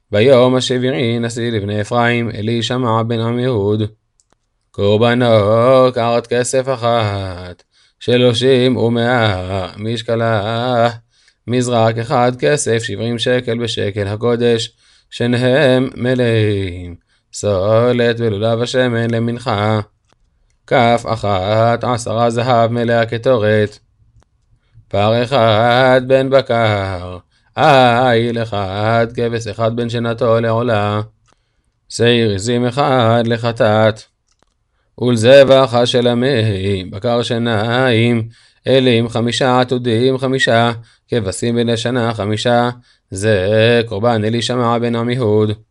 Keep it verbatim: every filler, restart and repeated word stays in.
ביום השביעי נשיא לבני אפרים אלישמע בן עמיהוד. קורבנו קרת כסף אחת, שלושים ומאה משקלה, מזרק אחד כסף שבעים שקל בשקל הקודש, שניהם מלאים, סולת ולולב השמן למנחה. כף אחת עשרה זהב מלאה כתורת, פר אחד בן בקר, איל אחד, כבש אחד בן שנתו לעולה, שעיר עזים אחד לחטאת, ולזבח השלמי, בקר שניים, אלים חמישה, עתודים חמישה, כבשים בני שנה חמישה, זה קורבן אלישמע בן עמיהוד.